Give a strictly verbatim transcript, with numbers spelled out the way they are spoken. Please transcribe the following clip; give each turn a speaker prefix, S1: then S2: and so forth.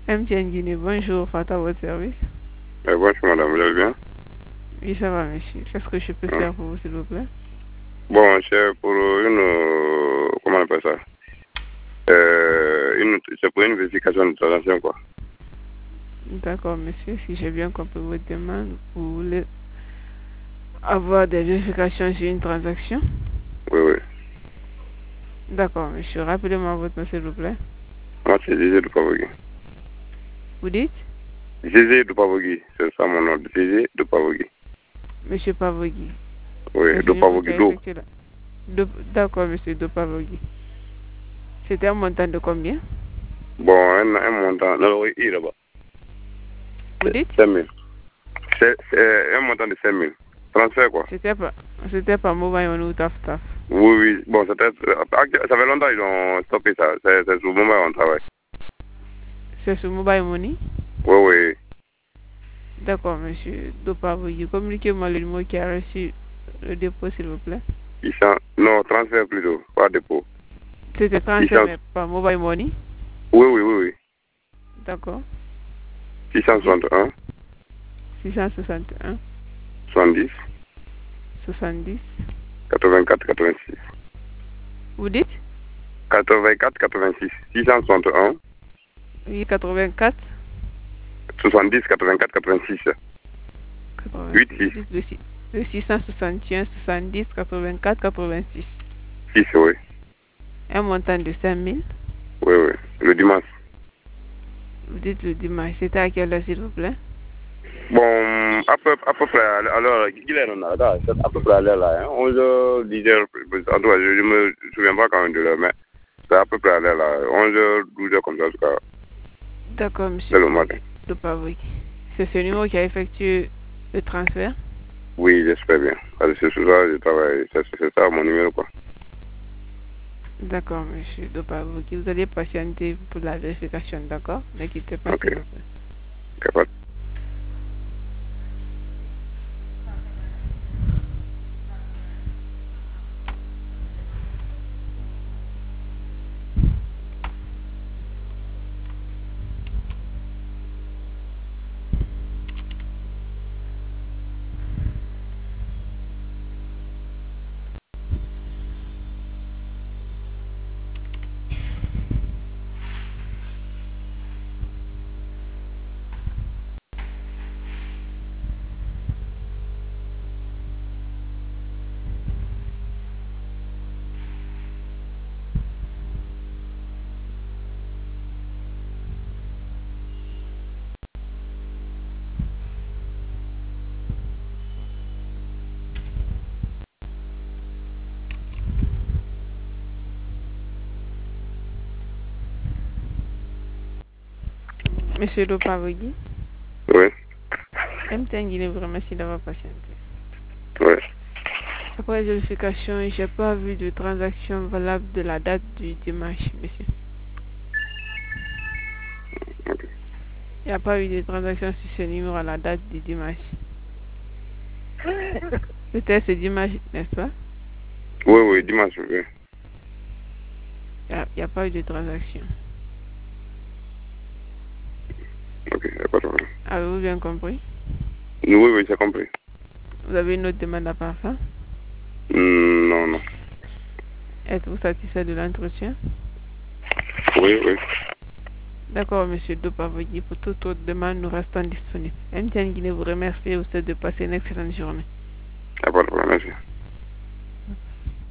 S1: M T N Guinée, bonjour, Fata, à votre service.
S2: Eh, bonjour madame, vous allez bien?
S1: Oui, ça va, monsieur. Qu'est-ce que je peux
S2: Ah.
S1: faire pour vous, s'il vous plaît?
S2: Bon, c'est pour une... euh, comment on appelle ça? Euh, une, c'est pour une vérification de transaction, quoi.
S1: D'accord, monsieur. Si j'ai bien compris votre demande, vous voulez avoir des vérifications sur une transaction?
S2: Oui, oui.
S1: D'accord, monsieur. Rappelez-moi votre nom, s'il vous plaît.
S2: Moi, c'est Zizé de Pavogui.
S1: Vous dites?
S2: Zizé de Pavogui, c'est ça mon nom. Zizé de Pavogui.
S1: Monsieur Pavogui.
S2: Oui,
S1: C'est
S2: de
S1: ce numéro qui
S2: Pavogui,
S1: a
S2: d'eau.
S1: effectué là. De- D'accord, monsieur de Pavogui. C'était un montant de combien?
S2: Bon, un, un montant... Non, oui, il là-bas.
S1: Vous dites?
S2: cinq mille. C'est c'est un montant de cinq mille. Transfert, quoi.
S1: C'était pas, c'était pas mobile money ou taf taf.
S2: Oui, oui. Bon, c'était... Ça fait longtemps qu'ils ont stoppé ça. C'est c'est sur le moment où on travaille.
S1: C'est sur mobile money?
S2: Oui, oui.
S1: D'accord, monsieur Dopavogi. Communiquez-moi le numéro qui a reçu le dépôt, s'il vous plaît.
S2: six cents... Non, transfert plutôt, pas dépôt.
S1: C'était transfert, mais pas mobile money?
S2: Oui, oui, oui, oui.
S1: D'accord.
S2: six cent soixante et un.
S1: six cent soixante et un.
S2: soixante-dix.
S1: soixante-dix.
S2: quatre-vingt-quatre quatre-vingt-six.
S1: Vous dites?
S2: quatre-vingt-quatre quatre-vingt-six. six cent soixante et un.
S1: Oui, quatre-vingt-quatre.
S2: soixante-dix quatre-vingt-quatre quatre-vingt-six. huit six.
S1: Le, six- le six cent soixante et un, soixante-dix, quatre-vingt-quatre, quatre-vingt-six.
S2: six, oui.
S1: Un montant de cinq mille.
S2: Oui, oui. Le dimanche.
S1: Vous dites le dimanche. C'était à quelle heure, s'il vous plaît?
S2: Bon, à peu, à peu près à l'heure, il est non, là, à peu près à l'heure là, hein, onze heures, dix heures, en tout cas, je ne me souviens pas quand même de l'heure, mais c'est à peu près à l'heure là, onze heures, douze heures comme ça, en tout cas.
S1: D'accord, monsieur.
S2: C'est le matin.
S1: Dopavogi. C'est ce numéro qui a effectué le transfert?
S2: Oui, j'espère bien. Parce que c'est sur ça, je travaille, c'est c'est ça mon numéro, quoi.
S1: D'accord, monsieur Dopavogi. Vous allez patienter pour la vérification, d'accord? Ne quittez pas,
S2: Ok.
S1: s'il vous plaît.
S2: Capable.
S1: Monsieur Dopavogi,
S2: Oui,
S1: M T N Guinée vous remercie d'avoir patienté.
S2: oui.
S1: Après vérification, je n'ai pas vu de transaction valable de la date du dimanche, monsieur. Il n'y a pas eu de transaction sur ce numéro à la date du dimanche. C'était ce dimanche, n'est-ce pas?
S2: Oui, oui, dimanche, oui.
S1: Il n'y a, a pas eu de transaction.
S2: Ok, il n'y a pas de problème.
S1: Avez-vous bien compris?
S2: Oui, oui, j'ai compris.
S1: Vous avez une autre demande à part ça?
S2: Mm, non, non.
S1: Êtes-vous satisfait de l'entretien?
S2: Oui, oui.
S1: D'accord, monsieur Dopavogi. Pour toute autre demande, nous restons disponibles. M T N Guinée vous remercie et vous souhaite de passer une excellente journée.
S2: Il n'y a pas de problème, merci.